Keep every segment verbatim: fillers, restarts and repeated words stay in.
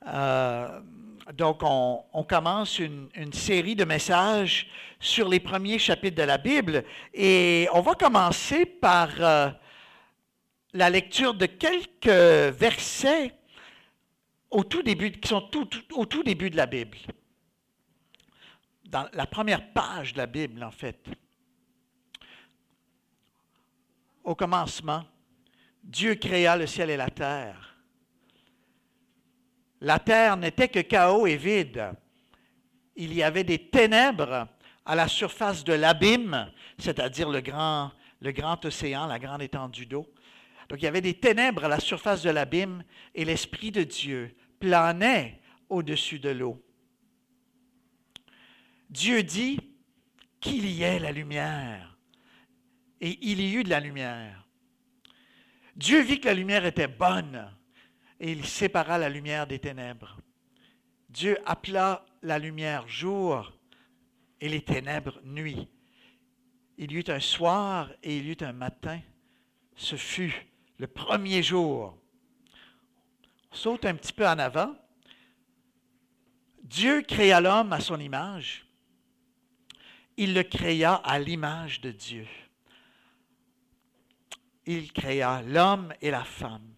Euh, donc, on, on commence une, une série de messages sur les premiers chapitres de la Bible et on va commencer par euh, la lecture de quelques versets au tout début, qui sont tout, tout, au tout début de la Bible. Dans la première page de la Bible, en fait. Au commencement, Dieu créa le ciel et la terre. La terre n'était que chaos et vide. Il y avait des ténèbres à la surface de l'abîme, c'est-à-dire le grand, le grand océan, la grande étendue d'eau. Donc, il y avait des ténèbres à la surface de l'abîme et l'Esprit de Dieu planait au-dessus de l'eau. Dieu dit qu'il y ait la lumière. Et il y eut de la lumière. Dieu vit que la lumière était bonne et il sépara la lumière des ténèbres. Dieu appela la lumière jour et les ténèbres nuit. Il y eut un soir et il y eut un matin. Ce fut le premier jour. On saute un petit peu en avant. Dieu créa l'homme à son image. Il le créa à l'image de Dieu. Il créa l'homme et la femme.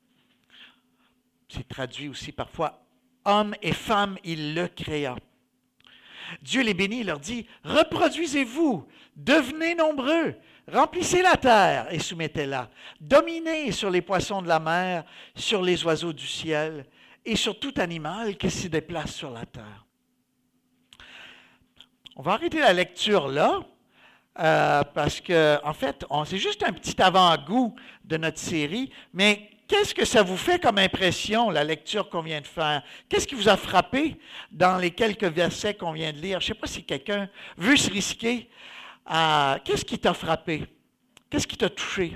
C'est traduit aussi parfois, homme et femme, il le créa. Dieu les bénit, il leur dit, reproduisez-vous, devenez nombreux, remplissez la terre et soumettez-la, dominez sur les poissons de la mer, sur les oiseaux du ciel et sur tout animal qui se déplace sur la terre. On va arrêter la lecture là, euh, parce que, en fait, on, c'est juste un petit avant-goût de notre série, mais qu'est-ce que ça vous fait comme impression, la lecture qu'on vient de faire? Qu'est-ce qui vous a frappé dans les quelques versets qu'on vient de lire? Je ne sais pas si quelqu'un veut se risquer. À... Qu'est-ce qui t'a frappé? Qu'est-ce qui t'a touché?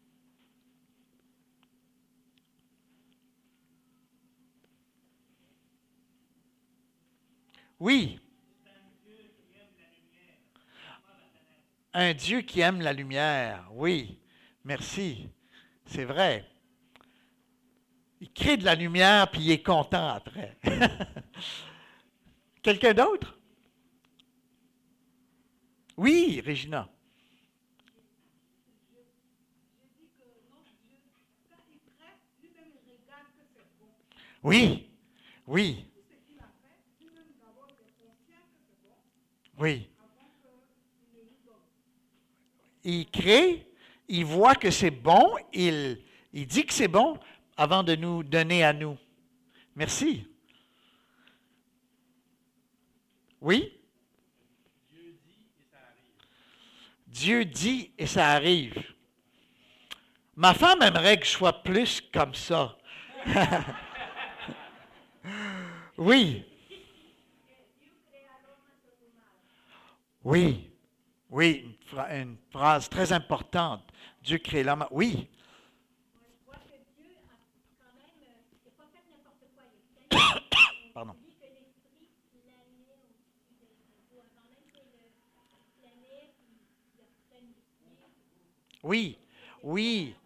Oui. Un Dieu qui aime la lumière. Oui. Merci. C'est vrai. Il crée de la lumière, puis il est content après. Quelqu'un d'autre? Oui, Régina. Oui, oui. Oui. Il crée, il voit que c'est bon, il, il dit que c'est bon avant de nous donner à nous. Merci. Oui? Dieu dit et ça arrive. Dieu dit et ça arrive. Ma femme aimerait que je sois plus comme ça. Oui. Oui. Oui, une phrase très importante. Dieu crée l'homme. Oui. Pardon. Oui, oui.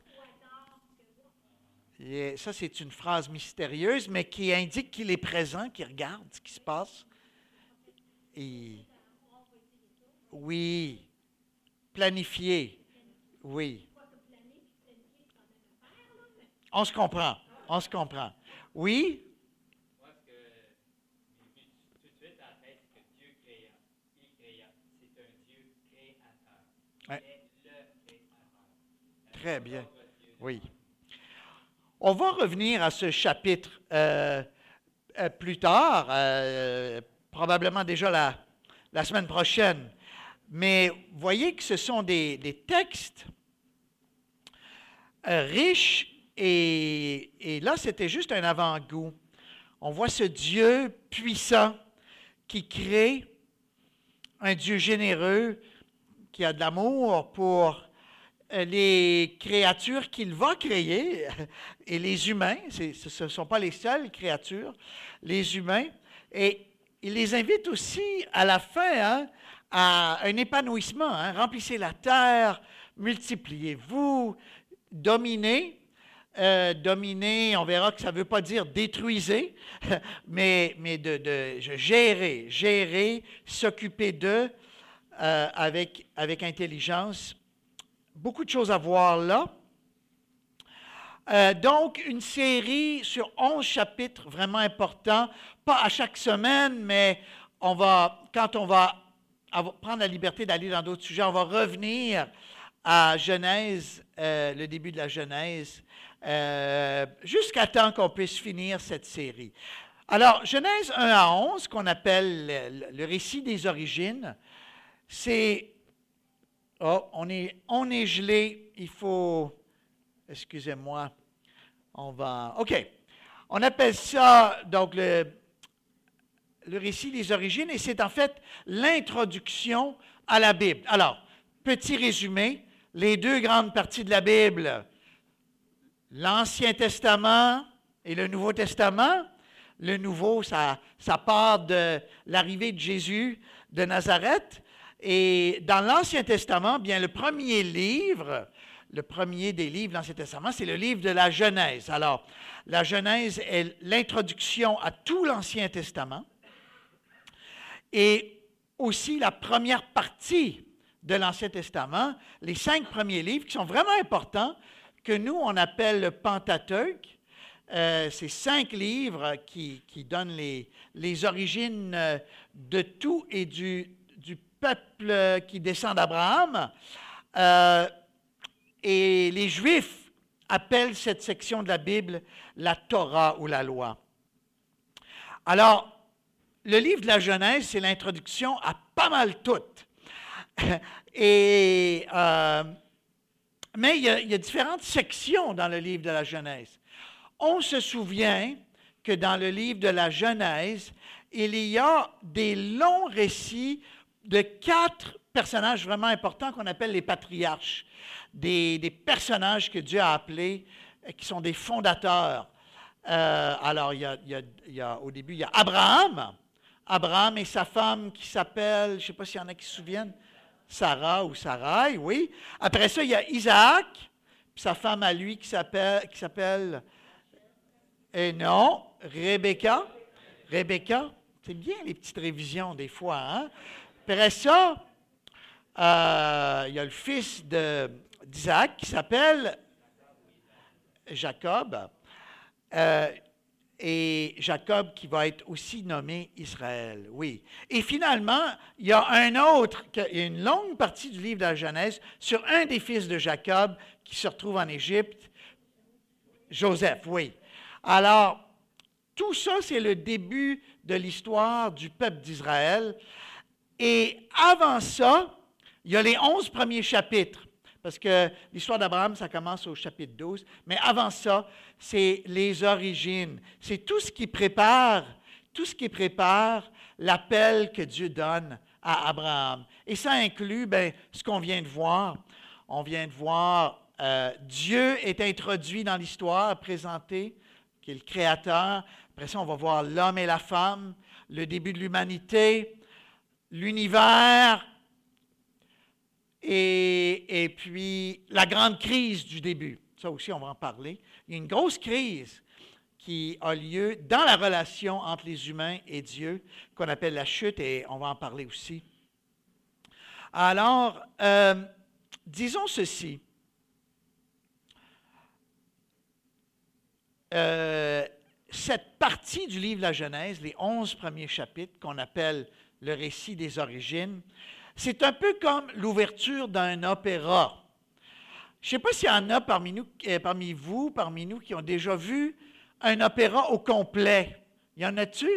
Et ça, c'est une phrase mystérieuse, mais qui indique qu'il est présent, qu'il regarde ce qui se passe. Et oui, planifier, oui. On se comprend, on se comprend. Oui? Moi, ce que j'ai vu tout de suite à la tête, c'est que Dieu créa. Il créa. C'est un Dieu créateur. Il est le créateur. Très bien. Oui. On va revenir à ce chapitre euh, euh, plus tard, euh, probablement déjà la, la semaine prochaine. Mais voyez que ce sont des, des textes euh, riches et, et là, c'était juste un avant-goût. On voit ce Dieu puissant qui crée, un Dieu généreux qui a de l'amour pour les créatures qu'il va créer, et les humains, c'est, ce ne sont pas les seules créatures, les humains, et il les invite aussi à la fin hein, à un épanouissement. Hein, remplissez la terre, multipliez-vous, dominez. euh, dominer, on verra que ça ne veut pas dire détruisez, mais, mais de, de gérer, gérer, s'occuper d'eux euh, avec, avec intelligence. Beaucoup de choses à voir là. Euh, donc, une série sur onze chapitres vraiment importants, pas à chaque semaine, mais on va, quand on va avoir, prendre la liberté d'aller dans d'autres sujets, on va revenir à Genèse, euh, le début de la Genèse, euh, jusqu'à temps qu'on puisse finir cette série. Alors, Genèse un à onze, qu'on appelle le, le récit des origines, c'est... Oh, on est, on est gelé, il faut... Excusez-moi, on va... OK. On appelle ça, donc, le, le récit des origines, et c'est en fait l'introduction à la Bible. Alors, petit résumé, les deux grandes parties de la Bible, l'Ancien Testament et le Nouveau Testament. Le Nouveau, ça, ça part de l'arrivée de Jésus de Nazareth. Et dans l'Ancien Testament, bien, le premier livre... Le premier des livres de l'Ancien Testament, c'est le livre de la Genèse. Alors, la Genèse est l'introduction à tout l'Ancien Testament et aussi la première partie de l'Ancien Testament, les cinq premiers livres qui sont vraiment importants, que nous, on appelle le Pentateuque. Euh, c'est cinq livres qui, qui donnent les, les origines de tout et du, du peuple qui descend d'Abraham. Euh, Et les Juifs appellent cette section de la Bible la Torah ou la loi. Alors, le livre de la Genèse, c'est l'introduction à pas mal tout. Et, euh, mais il y, a, il y a différentes sections dans le livre de la Genèse. On se souvient que dans le livre de la Genèse, il y a des longs récits de quatre personnages vraiment importants qu'on appelle les patriarches. Des, des personnages que Dieu a appelés, qui sont des fondateurs. Euh, alors, il y, a, il, y a, il y a, au début, il y a Abraham. Abraham et sa femme qui s'appelle, je ne sais pas s'il y en a qui se souviennent, Sarah ou Sarai, oui. Après ça, il y a Isaac, puis sa femme à lui qui s'appelle, qui s'appelle, et non, Rebecca. Rebecca, c'est bien les petites révisions des fois, hein? Après ça, euh, il y a le fils de... d'Isaac, qui s'appelle Jacob, euh, et Jacob qui va être aussi nommé Israël, oui. Et finalement, il y a un autre, il y a une longue partie du livre de la Genèse sur un des fils de Jacob qui se retrouve en Égypte, Joseph, oui. Alors, tout ça, c'est le début de l'histoire du peuple d'Israël. Et avant ça, il y a les onze premiers chapitres. Parce que l'histoire d'Abraham, ça commence au chapitre douze. Mais avant ça, c'est les origines. C'est tout ce qui prépare, tout ce qui prépare l'appel que Dieu donne à Abraham. Et ça inclut bien, ce qu'on vient de voir. On vient de voir, euh, Dieu est introduit dans l'histoire, présenté, qui est le Créateur. Après ça, on va voir l'homme et la femme, le début de l'humanité, l'univers, Et, et puis, la grande crise du début. Ça aussi, on va en parler. Il y a une grosse crise qui a lieu dans la relation entre les humains et Dieu, qu'on appelle la chute, et on va en parler aussi. Alors, euh, disons ceci. Euh, cette partie du livre de la Genèse, les onze premiers chapitres, qu'on appelle le récit des origines, c'est un peu comme l'ouverture d'un opéra. Je ne sais pas s'il y en a parmi nous, euh, parmi vous, parmi nous, qui ont déjà vu un opéra au complet. Y en a-tu?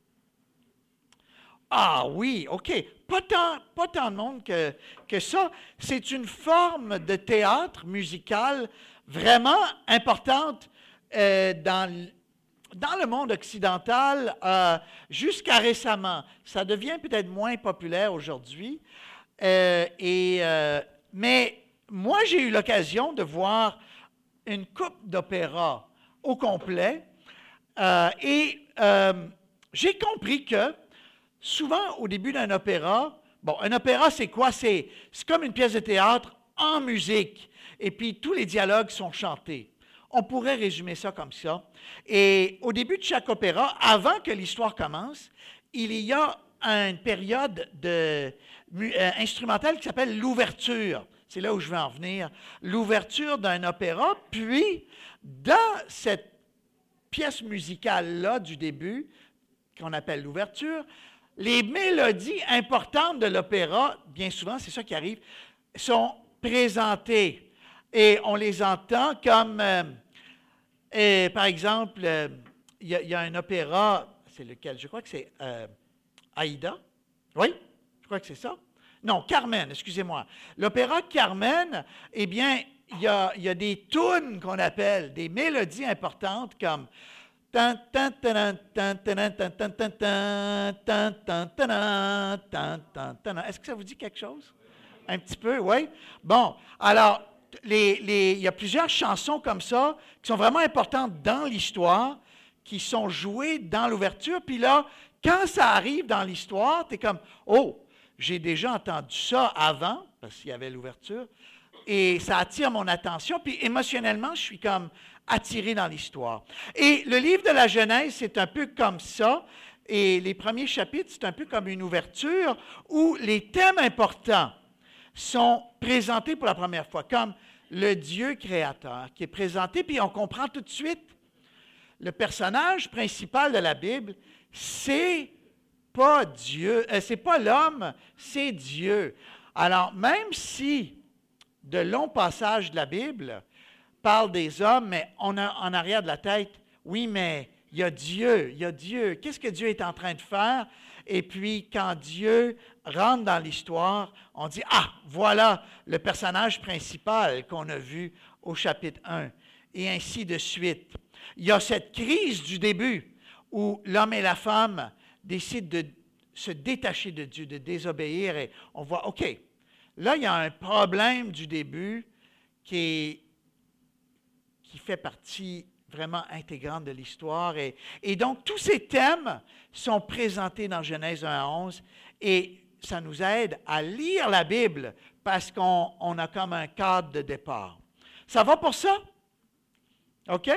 Ah oui, OK. Pas tant, pas tant de monde que, que ça. C'est une forme de théâtre musical vraiment importante euh, dans Dans le monde occidental, euh, jusqu'à récemment, ça devient peut-être moins populaire aujourd'hui, euh, et, euh, mais moi, j'ai eu l'occasion de voir une coupe d'opéra au complet, euh, et euh, j'ai compris que souvent, au début d'un opéra, bon, un opéra, c'est quoi? C'est, c'est comme une pièce de théâtre en musique, et puis tous les dialogues sont chantés. on pourrait résumer ça comme ça. Et au début de chaque opéra, avant que l'histoire commence, il y a une période de, euh, instrumentale qui s'appelle l'ouverture. C'est là où je veux en venir. L'ouverture d'un opéra, puis dans cette pièce musicale-là du début, qu'on appelle l'ouverture, les mélodies importantes de l'opéra, bien souvent, c'est ça qui arrive, sont présentées. Et on les entend comme, euh, et, par exemple, euh, il y, y a un opéra, c'est lequel? Je crois que c'est euh, Aïda. Oui, je crois que c'est ça. Non, Carmen, excusez-moi. L'opéra Carmen, eh bien, il y a, y a des tunes qu'on appelle, des mélodies importantes comme est-ce que ça vous dit quelque chose? Un petit peu, oui? Bon, alors, les, les, il y a plusieurs chansons comme ça qui sont vraiment importantes dans l'histoire, qui sont jouées dans l'ouverture. Puis là, quand ça arrive dans l'histoire, tu es comme, oh, j'ai déjà entendu ça avant, parce qu'il y avait l'ouverture, et ça attire mon attention. Puis émotionnellement, je suis comme attiré dans l'histoire. Et le livre de la Genèse, c'est un peu comme ça. Et les premiers chapitres, c'est un peu comme une ouverture où les thèmes importants sont présentés pour la première fois, comme le Dieu créateur qui est présenté, puis on comprend tout de suite le personnage principal de la Bible, c'est pas Dieu, euh, c'est pas l'homme, c'est Dieu. Alors, même si de longs passages de la Bible parlent des hommes, mais on a en arrière de la tête, oui, mais il y a Dieu, il y a Dieu. Qu'est-ce que Dieu est en train de faire? Et puis, quand Dieu rentre dans l'histoire, on dit, ah, voilà le personnage principal qu'on a vu au chapitre un, et ainsi de suite. Il y a cette crise du début où l'homme et la femme décident de se détacher de Dieu, de désobéir, et on voit, OK, là, il y a un problème du début qui, est, qui fait partie vraiment intégrante de l'histoire. Et, et donc, tous ces thèmes sont présentés dans Genèse un à onze, et ça nous aide à lire la Bible parce qu'on on a comme un cadre de départ. Ça va pour ça? OK?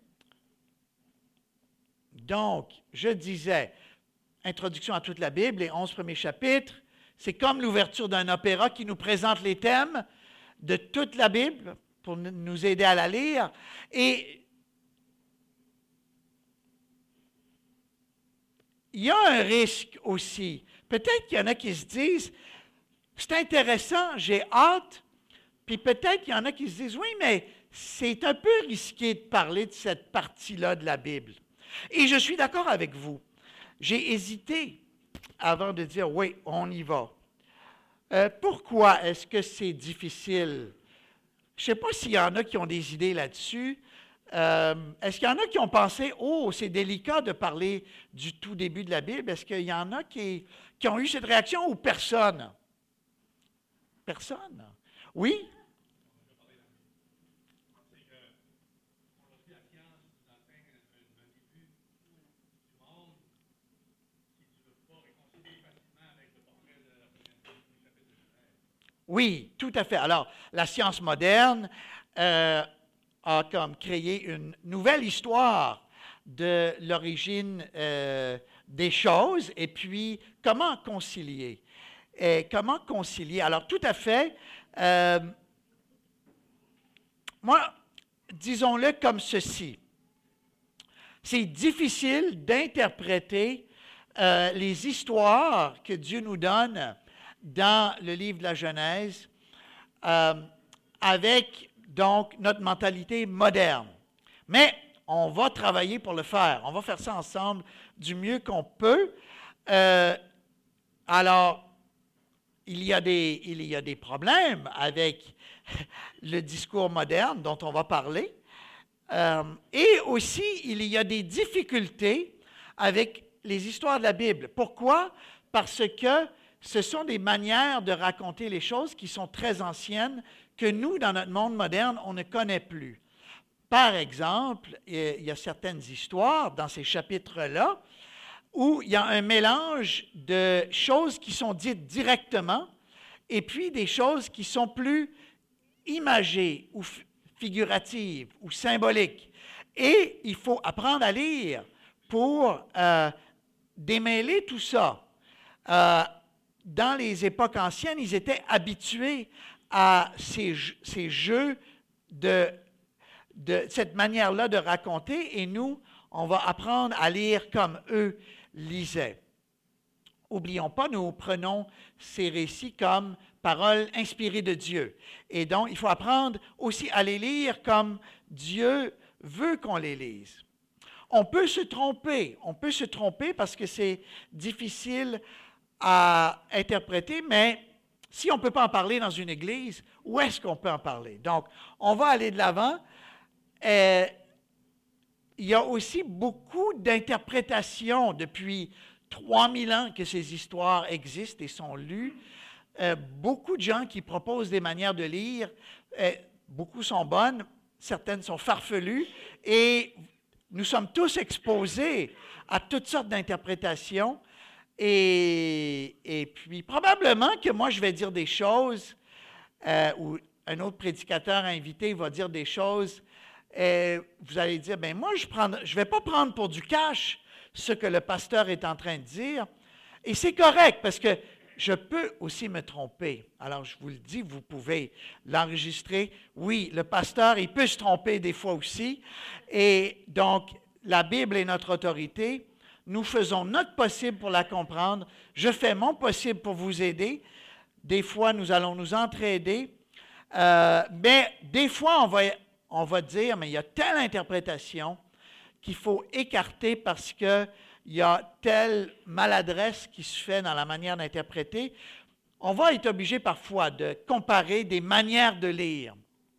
Donc, je disais, introduction à toute la Bible, les onze premiers chapitres, c'est comme l'ouverture d'un opéra qui nous présente les thèmes de toute la Bible pour nous aider à la lire. Et il y a un risque aussi. Peut-être qu'il y en a qui se disent, c'est intéressant, j'ai hâte, puis peut-être qu'il y en a qui se disent, oui, mais c'est un peu risqué de parler de cette partie-là de la Bible. Et je suis d'accord avec vous. J'ai hésité avant de dire, oui, on y va. Euh, pourquoi est-ce que c'est difficile? Je ne sais pas s'il y en a qui ont des idées là-dessus. Euh, est-ce qu'il y en a qui ont pensé, oh, c'est délicat de parler du tout début de la Bible? Est-ce qu'il y en a qui, qui ont eu cette réaction ou personne? Personne? Oui? Oui, tout à fait. Alors, la science moderne euh, a comme créé une nouvelle histoire de l'origine euh, des choses et puis comment concilier. Et comment concilier? Alors, tout à fait, euh, moi, disons-le comme ceci. C'est difficile d'interpréter euh, les histoires que Dieu nous donne dans le livre de la Genèse, euh, avec donc notre mentalité moderne. Mais on va travailler pour le faire. On va faire ça ensemble du mieux qu'on peut. Euh, alors, il y a des, il y a des problèmes avec le discours moderne dont on va parler. Euh, et aussi, il y a des difficultés avec les histoires de la Bible. Pourquoi? Parce que ce sont des manières de raconter les choses qui sont très anciennes, que nous, dans notre monde moderne, on ne connaît plus. Par exemple, il y a certaines histoires dans ces chapitres-là où il y a un mélange de choses qui sont dites directement et puis des choses qui sont plus imagées ou figuratives ou symboliques. Et il faut apprendre à lire pour euh, démêler tout ça. Euh, dans les époques anciennes, ils étaient habitués à ces, ces jeux de, de cette manière-là de raconter, et nous, on va apprendre à lire comme eux lisaient. N'oublions pas, nous prenons ces récits comme paroles inspirées de Dieu. Et donc, il faut apprendre aussi à les lire comme Dieu veut qu'on les lise. On peut se tromper, on peut se tromper parce que c'est difficile à interpréter, mais si on ne peut pas en parler dans une église, où est-ce qu'on peut en parler? Donc, on va aller de l'avant. Euh, il y a aussi beaucoup d'interprétations depuis trois mille ans que ces histoires existent et sont lues. Euh, beaucoup de gens qui proposent des manières de lire, euh, beaucoup sont bonnes, certaines sont farfelues, et nous sommes tous exposés à toutes sortes d'interprétations. Et, et puis, probablement que moi, je vais dire des choses, euh, ou un autre prédicateur invité va dire des choses, et vous allez dire, bien, moi, je ne je vais pas prendre pour du cash ce que le pasteur est en train de dire. Et c'est correct, parce que je peux aussi me tromper. Alors, je vous le dis, vous pouvez l'enregistrer. Oui, le pasteur, il peut se tromper des fois aussi. Et donc, la Bible est notre autorité. Nous faisons notre possible pour la comprendre. Je fais mon possible pour vous aider. Des fois, nous allons nous entraider. Euh, mais des fois, on va, on va dire, mais il y a telle interprétation qu'il faut écarter parce qu'il y a telle maladresse qui se fait dans la manière d'interpréter. On va être obligé parfois de comparer des manières de lire.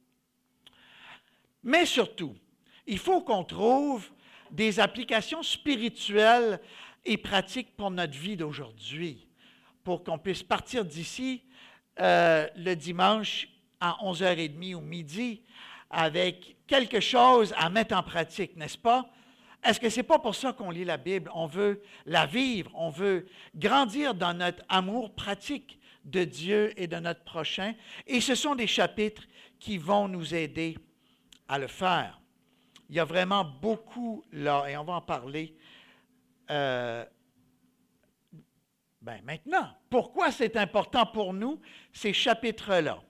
Mais surtout, il faut qu'on trouve des applications spirituelles et pratiques pour notre vie d'aujourd'hui, pour qu'on puisse partir d'ici euh, le dimanche à onze heures trente ou midi avec quelque chose à mettre en pratique, n'est-ce pas? Est-ce que ce n'est pas pour ça qu'on lit la Bible? On veut la vivre, on veut grandir dans notre amour pratique de Dieu et de notre prochain, et ce sont des chapitres qui vont nous aider à le faire. Il y a vraiment beaucoup là, et on va en parler euh, ben maintenant. Pourquoi c'est important pour nous, ces chapitres-là?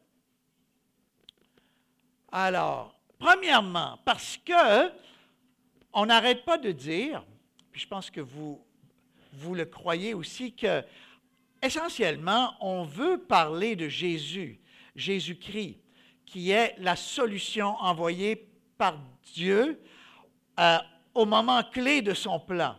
Alors, premièrement, parce que on n'arrête pas de dire, puis je pense que vous, vous le croyez aussi, que essentiellement, on veut parler de Jésus, Jésus-Christ, qui est la solution envoyée par Dieu euh, au moment clé de son plan.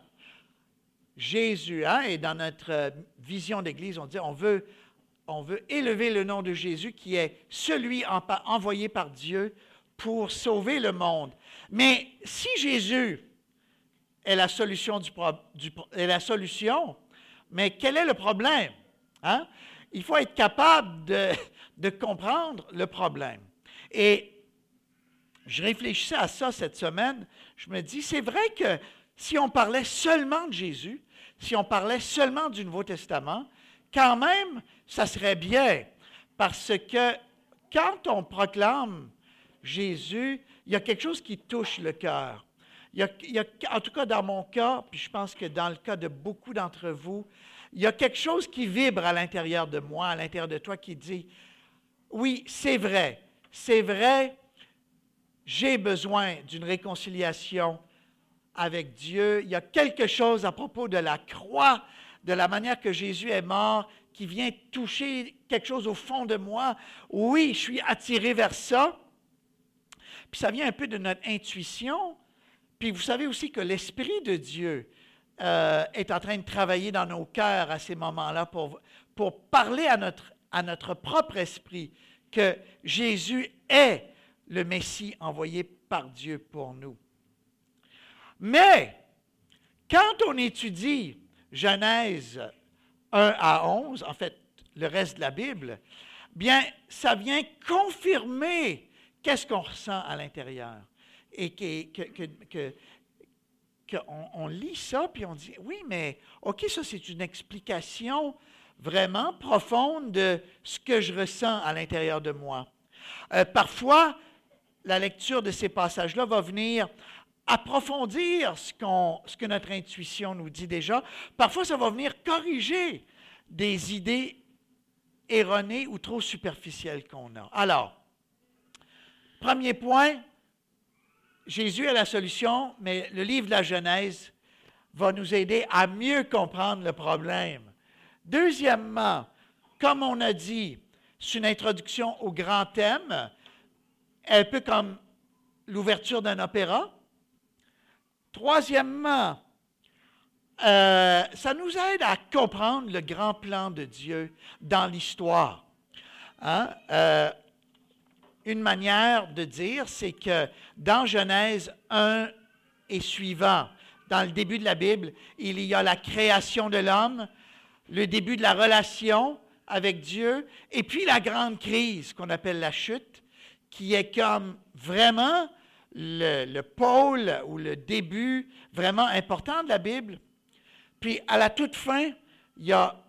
Jésus, hein, et dans notre vision d'Église, on dit on veut, on veut élever le nom de Jésus qui est celui en, envoyé par Dieu pour sauver le monde. Mais si Jésus est la solution, du, du, est la solution, mais quel est le problème? Hein? Il faut être capable de, de comprendre le problème. Et je réfléchissais à ça cette semaine. Je me dis, c'est vrai que si on parlait seulement de Jésus, si on parlait seulement du Nouveau Testament, quand même, ça serait bien. Parce que quand on proclame Jésus, il y a quelque chose qui touche le cœur. Il y a, il y a, en tout cas, dans mon cas, puis je pense que dans le cas de beaucoup d'entre vous, il y a quelque chose qui vibre à l'intérieur de moi, à l'intérieur de toi, qui dit, oui, c'est vrai, c'est vrai, j'ai besoin d'une réconciliation avec Dieu. Il y a quelque chose à propos de la croix, de la manière que Jésus est mort, qui vient toucher quelque chose au fond de moi. Oui, je suis attiré vers ça. Puis ça vient un peu de notre intuition. Puis vous savez aussi que l'Esprit de Dieu euh, est en train de travailler dans nos cœurs à ces moments-là pour, pour parler à notre, à notre propre esprit que Jésus est le Messie envoyé par Dieu pour nous. Mais, quand on étudie Genèse un à onze, en fait, le reste de la Bible, bien, ça vient confirmer qu'est-ce qu'on ressent à l'intérieur. Et que, que, que, que, que on, on lit ça, puis on dit, oui, mais OK, ça c'est une explication vraiment profonde de ce que je ressens à l'intérieur de moi. Euh, parfois, la lecture de ces passages-là va venir approfondir ce, qu'on, ce que notre intuition nous dit déjà. Parfois, ça va venir corriger des idées erronées ou trop superficielles qu'on a. Alors, premier point, Jésus est la solution, mais le livre de la Genèse va nous aider à mieux comprendre le problème. Deuxièmement, comme on a dit, c'est une introduction au grand thème, un peu comme l'ouverture d'un opéra. Troisièmement, euh, ça nous aide à comprendre le grand plan de Dieu dans l'histoire. Hein? Euh, une manière de dire, c'est que dans Genèse un et suivant, dans le début de la Bible, il y a la création de l'homme, le début de la relation avec Dieu, et puis la grande crise qu'on appelle la chute, qui est comme vraiment le, le pôle ou le début vraiment important de la Bible. Puis à la toute fin, il y a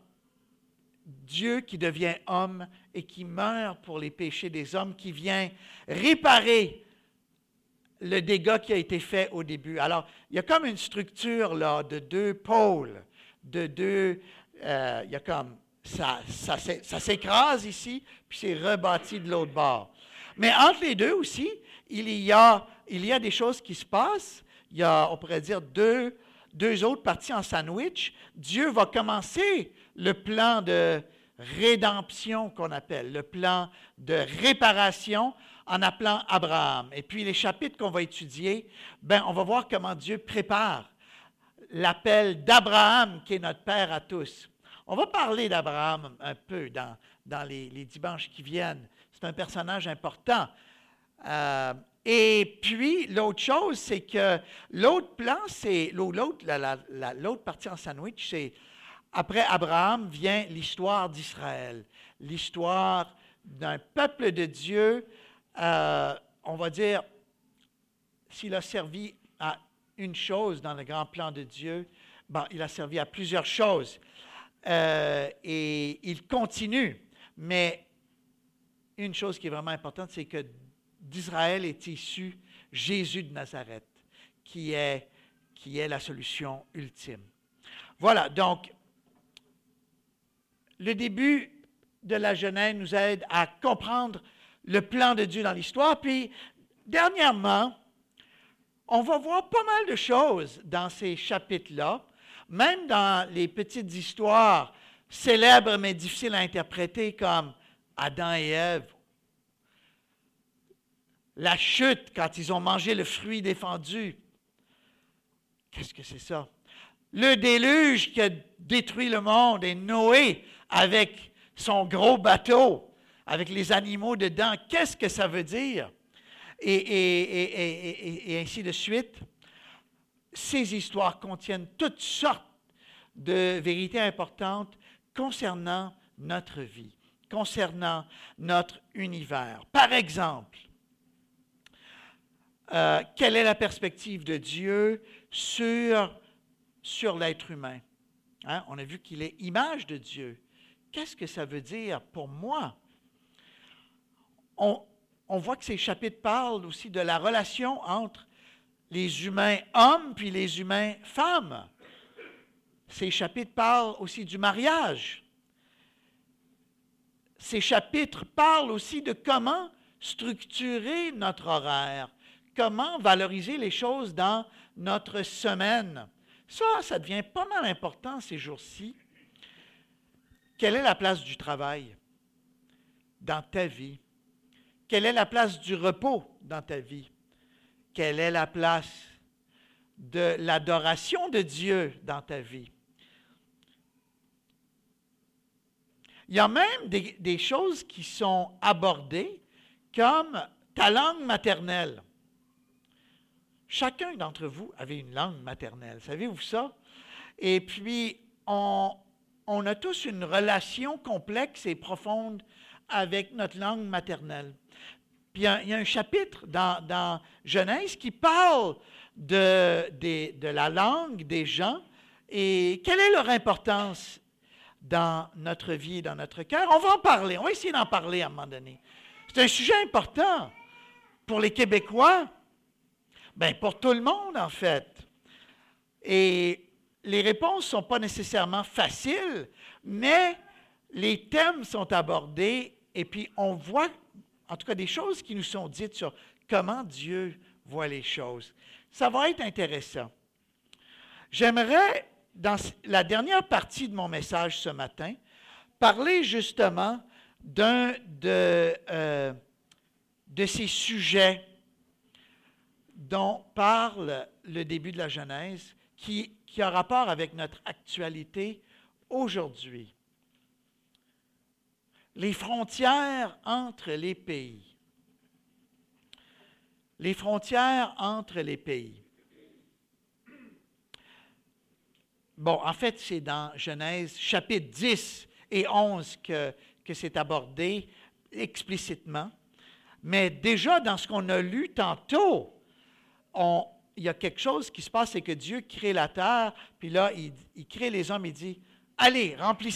Dieu qui devient homme et qui meurt pour les péchés des hommes, qui vient réparer le dégât qui a été fait au début. Alors, il y a comme une structure là de deux pôles, de deux, euh, il y a comme, ça, ça, ça s'écrase ici, puis c'est rebâti de l'autre bord. Mais entre les deux aussi, il y a, il y a des choses qui se passent. Il y a, on pourrait dire, deux, deux autres parties en sandwich. Dieu va commencer le plan de rédemption qu'on appelle, le plan de réparation en appelant Abraham. Et puis les chapitres qu'on va étudier, ben, on va voir comment Dieu prépare l'appel d'Abraham qui est notre Père à tous. On va parler d'Abraham un peu dans, dans les, les dimanches qui viennent. C'est un personnage important. Euh, et puis, l'autre chose, c'est que l'autre plan, c'est l'autre, la, la, la, l'autre partie en sandwich, c'est après Abraham vient l'histoire d'Israël, l'histoire d'un peuple de Dieu, euh, on va dire, s'il a servi à une chose dans le grand plan de Dieu, bon, il a servi à plusieurs choses. Euh, et il continue. Mais une chose qui est vraiment importante, c'est que d'Israël est issu Jésus de Nazareth, qui est, qui est la solution ultime. Voilà, donc, le début de la Genèse nous aide à comprendre le plan de Dieu dans l'histoire. Puis, dernièrement, on va voir pas mal de choses dans ces chapitres-là, même dans les petites histoires célèbres mais difficiles à interpréter comme Adam et Ève, la chute quand ils ont mangé le fruit défendu. Qu'est-ce que c'est ça? Le déluge qui a détruit le monde et Noé avec son gros bateau, avec les animaux dedans. Qu'est-ce que ça veut dire? Et, et, et, et, et ainsi de suite. Ces histoires contiennent toutes sortes de vérités importantes concernant notre vie, concernant notre univers. Par exemple, euh, quelle est la perspective de Dieu sur, sur l'être humain? Hein? On a vu qu'il est image de Dieu. Qu'est-ce que ça veut dire pour moi? On, on voit que ces chapitres parlent aussi de la relation entre les humains hommes puis les humains femmes. Ces chapitres parlent aussi du mariage. Ces chapitres parlent aussi de comment structurer notre horaire, comment valoriser les choses dans notre semaine. Ça, ça devient pas mal important ces jours-ci. Quelle est la place du travail dans ta vie? Quelle est la place du repos dans ta vie? Quelle est la place de l'adoration de Dieu dans ta vie? Il y a même des, des choses qui sont abordées comme ta langue maternelle. Chacun d'entre vous avait une langue maternelle, savez-vous ça? Et puis, on, on a tous une relation complexe et profonde avec notre langue maternelle. Puis il y a, il y a un chapitre dans, dans Genèse qui parle de, de, de la langue des gens et quelle est leur importance dans notre vie et dans notre cœur. On va en parler, on va essayer d'en parler à un moment donné. C'est un sujet important. pour les Québécois? Bien, pour tout le monde, en fait. Et les réponses ne sont pas nécessairement faciles, mais les thèmes sont abordés et puis on voit, en tout cas, des choses qui nous sont dites sur comment Dieu voit les choses. Ça va être intéressant. J'aimerais, dans la dernière partie de mon message ce matin, parler justement d'un de, euh, de ces sujets dont parle le début de la Genèse, qui, qui a rapport avec notre actualité aujourd'hui. Les frontières entre les pays. Les frontières entre les pays. Bon, en fait, c'est dans Genèse chapitre dix et onze que, que c'est abordé explicitement. Mais déjà, dans ce qu'on a lu tantôt, on, il y a quelque chose qui se passe, c'est que Dieu crée la terre, puis là, il, il crée les hommes, il dit, « Allez, remplissez-la. »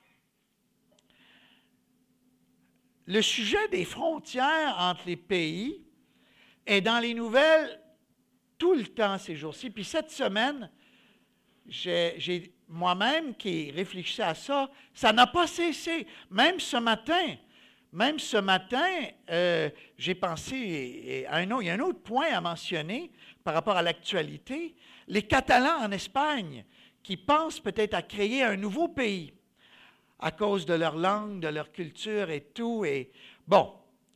Le sujet des frontières entre les pays est dans les nouvelles tout le temps ces jours-ci. Puis cette semaine, j'ai, j'ai moi-même qui réfléchissais à ça, ça n'a pas cessé. Même ce matin, même ce matin, euh, j'ai pensé à un autre, il y a un autre point à mentionner par rapport à l'actualité. Les Catalans en Espagne qui pensent peut-être à créer un nouveau pays à cause de leur langue, de leur culture et tout. Et bon,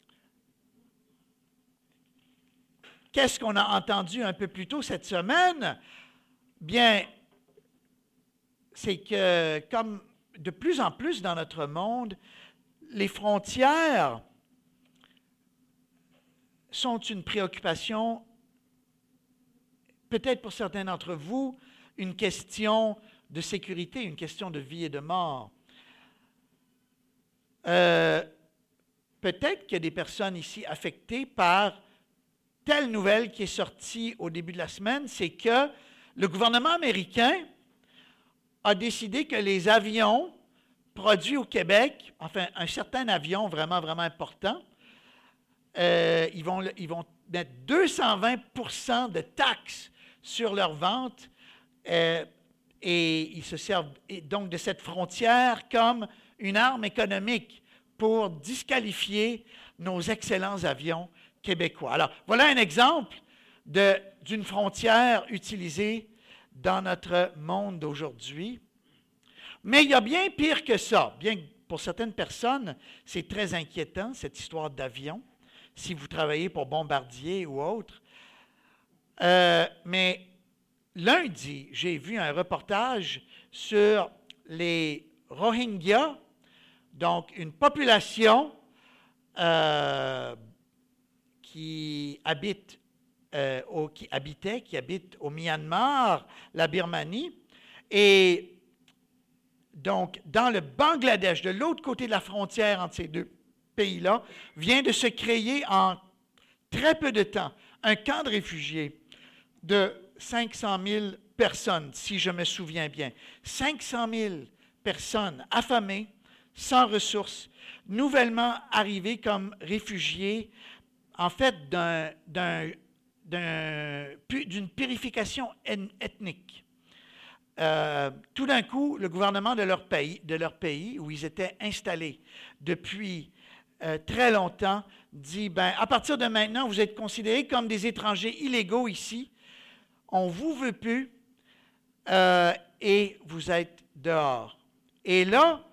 qu'est-ce qu'on a entendu un peu plus tôt cette semaine? Bien, c'est que comme de plus en plus dans notre monde, les frontières sont une préoccupation, peut-être pour certains d'entre vous, une question de sécurité, une question de vie et de mort. Euh, peut-être qu'il y a des personnes ici affectées par telle nouvelle qui est sortie au début de la semaine, c'est que le gouvernement américain a décidé que les avions produits au Québec, enfin un certain avion vraiment, vraiment important, euh, ils, vont, ils vont mettre deux cent vingt pour cent de taxes sur leur vente euh, et ils se servent donc de cette frontière comme une arme économique pour disqualifier nos excellents avions québécois. Alors, voilà un exemple de, d'une frontière utilisée dans notre monde d'aujourd'hui. Mais il y a bien pire que ça. Bien que pour certaines personnes, c'est très inquiétant, cette histoire d'avion, si vous travaillez pour Bombardier ou autre. Euh, mais lundi, j'ai vu un reportage sur les Rohingyas, donc une population euh, qui habite euh, au, qui habitait, qui habite au Myanmar, la Birmanie, et donc dans le Bangladesh, de l'autre côté de la frontière entre ces deux pays-là, vient de se créer en très peu de temps un camp de réfugiés de cinq cent mille personnes, si je me souviens bien. cinq cent mille personnes affamées, sans ressources, nouvellement arrivées comme réfugiés, en fait, d'un, d'un, d'un, d'une purification ethnique. Euh, tout d'un coup, le gouvernement de leur pays, de leur pays où ils étaient installés depuis euh, très longtemps, dit, ben, à partir de maintenant, vous êtes considérés comme des étrangers illégaux ici, on ne vous veut plus euh, et vous êtes dehors. Et là,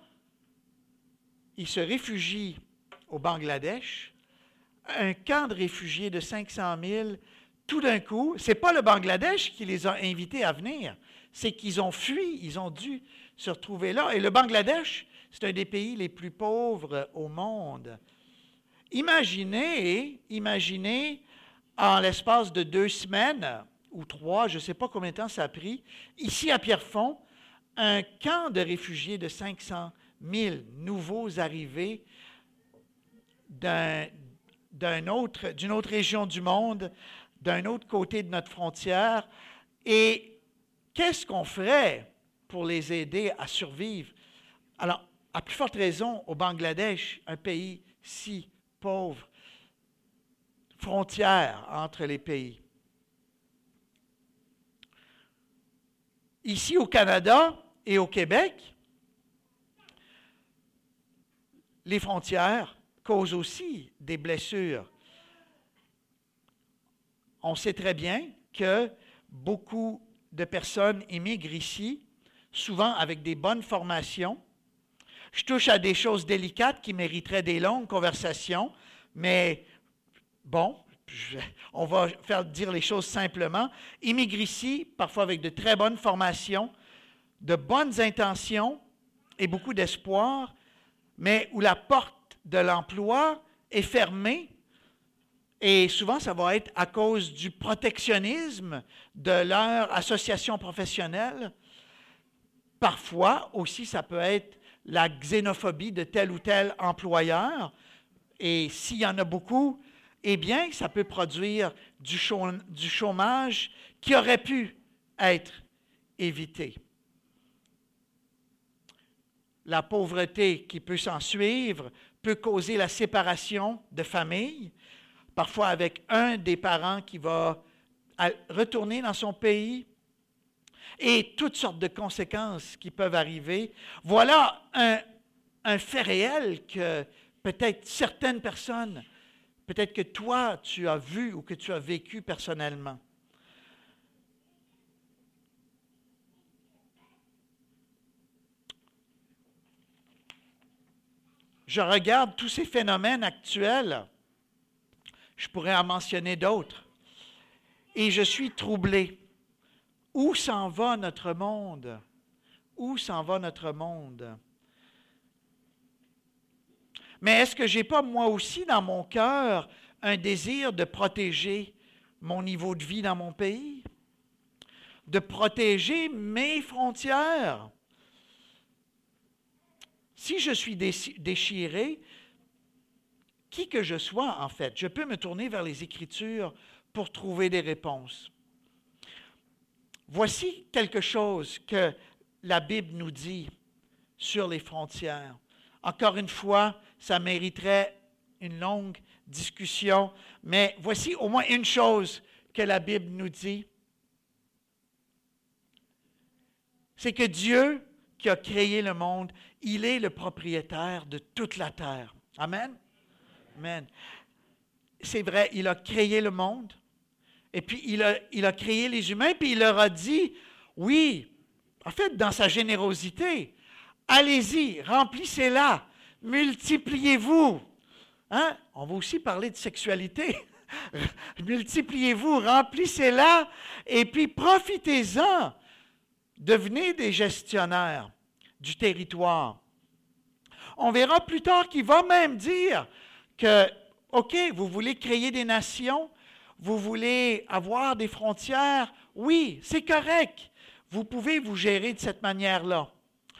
ils se réfugient au Bangladesh, un camp de réfugiés de cinq cent mille, tout d'un coup, ce n'est pas le Bangladesh qui les a invités à venir, c'est qu'ils ont fui, ils ont dû se retrouver là. Et le Bangladesh, c'est un des pays les plus pauvres au monde. Imaginez, imaginez, en l'espace de deux semaines ou trois, je ne sais pas combien de temps ça a pris, ici à Pierrefonds, un camp de réfugiés de cinq cent mille nouveaux arrivés d'un, d'un autre, d'une autre région du monde, d'un autre côté de notre frontière. Et qu'est-ce qu'on ferait pour les aider à survivre? Alors, à plus forte raison, au Bangladesh, un pays si pauvre. frontière entre les pays. Ici au Canada et au Québec, les frontières causent aussi des blessures. On sait très bien que beaucoup de personnes immigrent ici, souvent avec des bonnes formations. Je touche à des choses délicates qui mériteraient des longues conversations, mais bon, je, on va faire dire les choses simplement. Immigrent ici, parfois avec de très bonnes formations, de bonnes intentions et beaucoup d'espoir, mais où la porte de l'emploi est fermée. Et souvent, ça va être à cause du protectionnisme de leur association professionnelle. Parfois aussi, ça peut être la xénophobie de tel ou tel employeur. Et s'il y en a beaucoup, eh bien, ça peut produire du chômage qui aurait pu être évité. La pauvreté qui peut s'en suivre peut causer la séparation de famille, parfois avec un des parents qui va retourner dans son pays, et toutes sortes de conséquences qui peuvent arriver. Voilà un, un fait réel que peut-être certaines personnes, peut-être que toi, tu as vu ou que tu as vécu personnellement. Je regarde tous ces phénomènes actuels, je pourrais en mentionner d'autres, et je suis troublé. Où s'en va notre monde? Où s'en va notre monde? Mais est-ce que je n'ai pas, moi aussi, dans mon cœur, un désir de protéger mon niveau de vie dans mon pays? De protéger mes frontières? Si je suis déchiré, qui que je sois, en fait, je peux me tourner vers les Écritures pour trouver des réponses. Voici quelque chose que la Bible nous dit sur les frontières. Encore une fois, ça mériterait une longue discussion, mais voici au moins une chose que la Bible nous dit. C'est que Dieu qui a créé le monde, il est le propriétaire de toute la terre. Amen? Amen. C'est vrai, il a créé le monde. Et puis, il a, il a créé les humains, puis il leur a dit, oui, en fait, dans sa générosité, allez-y, remplissez-la, multipliez-vous. Hein? On va aussi parler de sexualité. Multipliez-vous, remplissez-la, et puis profitez-en. Devenez des gestionnaires du territoire. On verra plus tard qu'il va même dire que, OK, vous voulez créer des nations, vous voulez avoir des frontières, oui, c'est correct. Vous pouvez vous gérer de cette manière-là.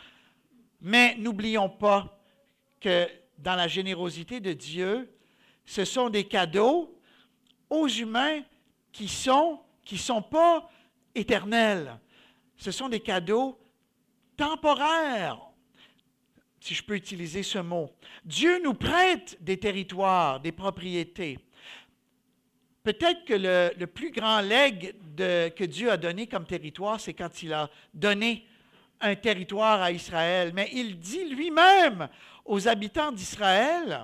Mais n'oublions pas que dans la générosité de Dieu, ce sont des cadeaux aux humains qui sont, qui sont pas éternels. Ce sont des cadeaux temporaires, si je peux utiliser ce mot. Dieu nous prête des territoires, des propriétés. Peut-être que le, le plus grand legs de, que Dieu a donné comme territoire, c'est quand il a donné un territoire à Israël. Mais il dit lui-même aux habitants d'Israël,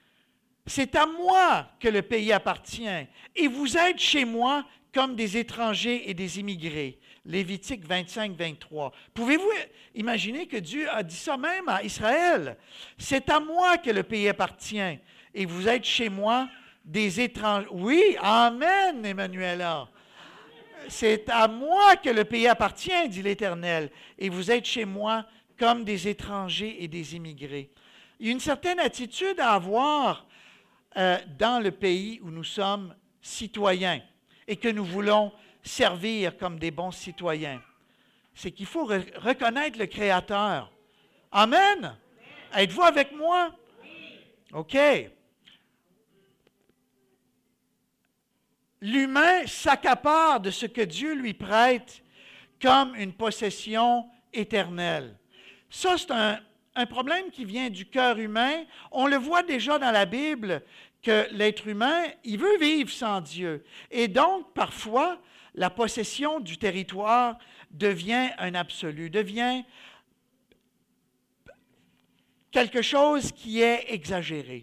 « C'est à moi que le pays appartient, et vous êtes chez moi comme des étrangers et des immigrés. » Lévitique vingt-cinq, vingt-trois. Pouvez-vous imaginer que Dieu a dit ça même à Israël? « C'est à moi que le pays appartient, et vous êtes chez moi des étrangers. » Oui, amen, Emmanuela. « C'est à moi que le pays appartient, dit l'Éternel, et vous êtes chez moi comme des étrangers et des immigrés. » Il y a une certaine attitude à avoir euh, dans le pays où nous sommes citoyens et que nous voulons servir comme des bons citoyens. C'est qu'il faut re- reconnaître le Créateur. Amen? Amen. Êtes-vous avec moi? Oui. OK. L'humain s'accapare de ce que Dieu lui prête comme une possession éternelle. Ça, c'est un, un problème qui vient du cœur humain. On le voit déjà dans la Bible que l'être humain, il veut vivre sans Dieu. Et donc, parfois, la possession du territoire devient un absolu, devient quelque chose qui est exagéré.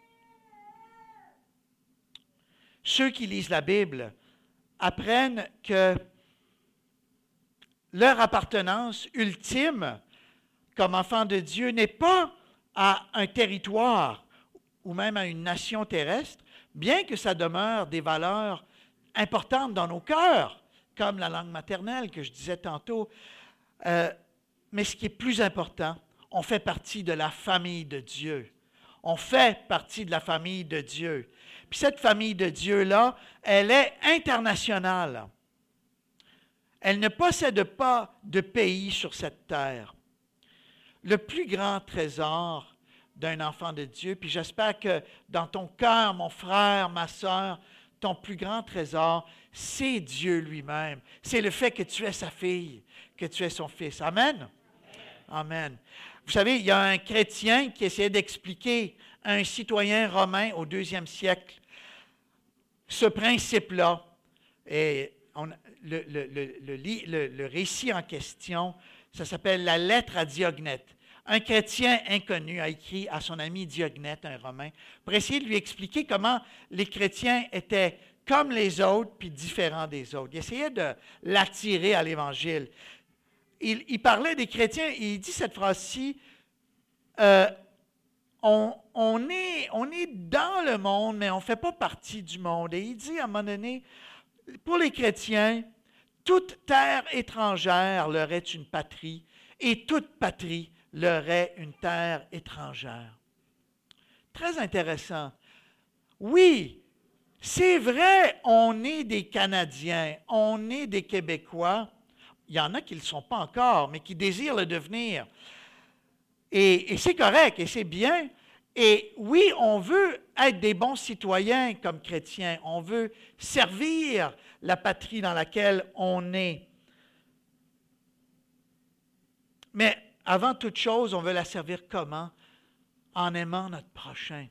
Ceux qui lisent la Bible apprennent que leur appartenance ultime comme enfants de Dieu n'est pas à un territoire ou même à une nation terrestre, bien que ça demeure des valeurs importantes dans nos cœurs, comme la langue maternelle que je disais tantôt. Euh, mais ce qui est plus important, on fait partie de la famille de Dieu. On fait partie de la famille de Dieu. Puis cette famille de Dieu-là, elle est internationale. Elle ne possède pas de pays sur cette terre. Le plus grand trésor d'un enfant de Dieu, puis j'espère que dans ton cœur, mon frère, ma sœur, ton plus grand trésor, c'est Dieu lui-même. C'est le fait que tu es sa fille, que tu es son fils. Amen? Amen. Vous savez, il y a un chrétien qui essayait d'expliquer à un citoyen romain au deuxième siècle ce principe-là. Et on, le, le, le, le, le, le récit en question, ça s'appelle la lettre à Diognète. Un chrétien inconnu a écrit à son ami Diognète, un Romain, pour essayer de lui expliquer comment les chrétiens étaient comme les autres, puis différents des autres. Il essayait de l'attirer à l'Évangile. Il, il parlait des chrétiens, et il dit cette phrase-ci, euh, on, on, est, on est dans le monde, mais on ne fait pas partie du monde. Et il dit à un moment donné, pour les chrétiens, toute terre étrangère leur est une patrie, et toute patrie leur est une terre étrangère. Très intéressant. Oui, c'est vrai, on est des Canadiens, on est des Québécois. Il y en a qui ne le sont pas encore, mais qui désirent le devenir. Et, et c'est correct, et c'est bien. Et oui, on veut être des bons citoyens comme chrétiens. On veut servir la patrie dans laquelle on est. Mais avant toute chose, on veut la servir comment? En aimant notre prochain.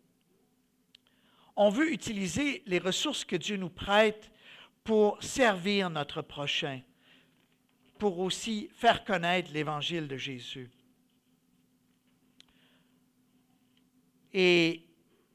On veut utiliser les ressources que Dieu nous prête pour servir notre prochain, pour aussi faire connaître l'Évangile de Jésus. Et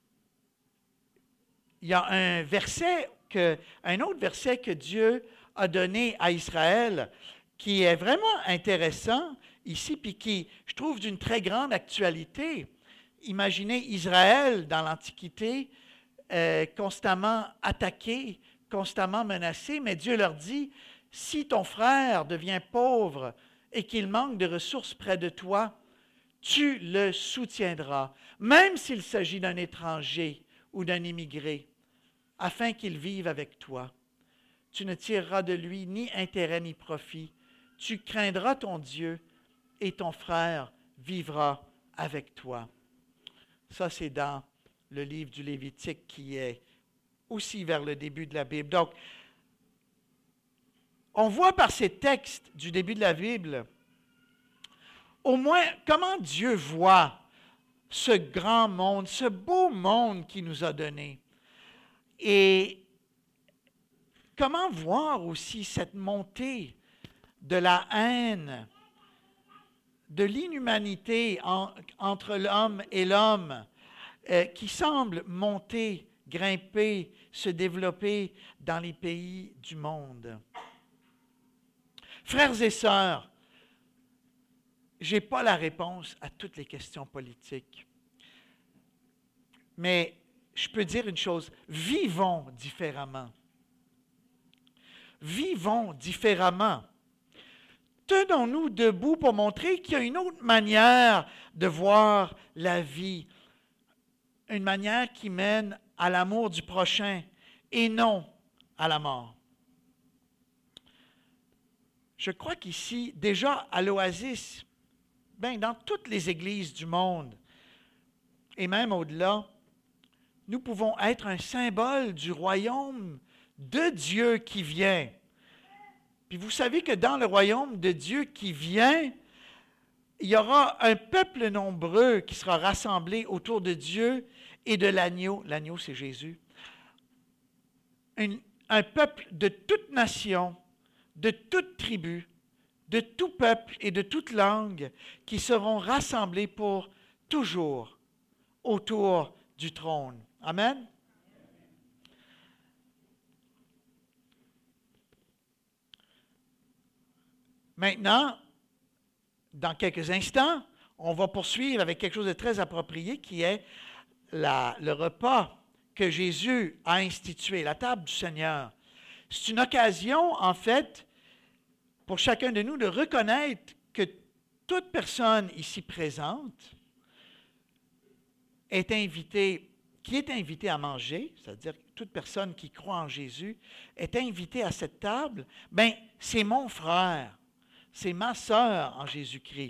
il y a un verset, que, un autre verset que Dieu a donné à Israël qui est vraiment intéressant ici, puis qui, je trouve, d'une très grande actualité. Imaginez Israël dans l'Antiquité, euh, constamment attaqué, constamment menacé, mais Dieu leur dit, si ton frère devient pauvre et qu'il manque de ressources près de toi, tu le soutiendras, même s'il s'agit d'un étranger ou d'un immigré, afin qu'il vive avec toi. Tu ne tireras de lui ni intérêt ni profit. Tu craindras ton Dieu et ton frère vivra avec toi. Ça, c'est dans le livre du Lévitique qui est aussi vers le début de la Bible. Donc, on voit par ces textes du début de la Bible, au moins, comment Dieu voit ce grand monde, ce beau monde qu'il nous a donné. Et comment voir aussi cette montée de la haine, de l'inhumanité en, entre l'homme et l'homme, euh, qui semble monter, grimper, se développer dans les pays du monde. Frères et sœurs, je n'ai pas la réponse à toutes les questions politiques. Mais je peux dire une chose, vivons différemment. Vivons différemment. Tenons-nous debout pour montrer qu'il y a une autre manière de voir la vie, une manière qui mène à l'amour du prochain et non à la mort. Je crois qu'ici, déjà à l'Oasis, ben, dans toutes les églises du monde, et même au-delà, nous pouvons être un symbole du royaume de Dieu qui vient. Puis vous savez que dans le royaume de Dieu qui vient, il y aura un peuple nombreux qui sera rassemblé autour de Dieu et de l'agneau, l'agneau c'est Jésus, une, un peuple de toute nation, de toute tribu, de tout peuple et de toute langue qui seront rassemblés pour toujours autour du trône. Amen. Maintenant, dans quelques instants, on va poursuivre avec quelque chose de très approprié qui est la, le repas que Jésus a institué, la table du Seigneur. C'est une occasion, en fait, pour chacun de nous de reconnaître que toute personne ici présente est invitée, qui est invitée à manger, c'est-à-dire toute personne qui croit en Jésus est invitée à cette table, bien, c'est mon frère, c'est ma sœur en Jésus-Christ.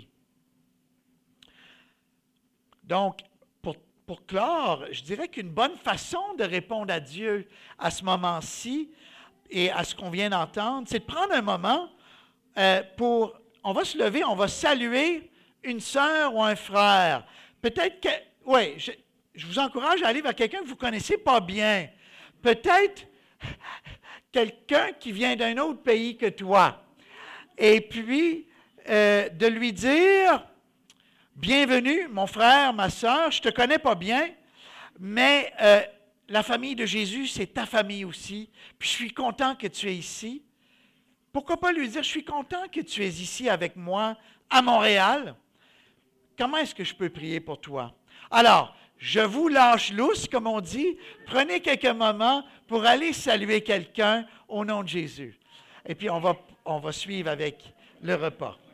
Donc, pour, pour clore, je dirais qu'une bonne façon de répondre à Dieu à ce moment-ci et à ce qu'on vient d'entendre, c'est de prendre un moment euh, pour, on va se lever, on va saluer une sœur ou un frère. Peut-être que, oui, je, je vous encourage à aller vers quelqu'un que vous ne connaissez pas bien. Peut-être quelqu'un qui vient d'un autre pays que toi. Et puis, euh, de lui dire, bienvenue, mon frère, ma sœur, je ne te connais pas bien, mais euh, la famille de Jésus, c'est ta famille aussi. Puis je suis content que tu es ici. Pourquoi pas lui dire, je suis content que tu es ici avec moi à Montréal. Comment est-ce que je peux prier pour toi? Alors, je vous lâche lousse, comme on dit. Prenez quelques moments pour aller saluer quelqu'un au nom de Jésus. Et puis, on va, on va suivre avec le repas.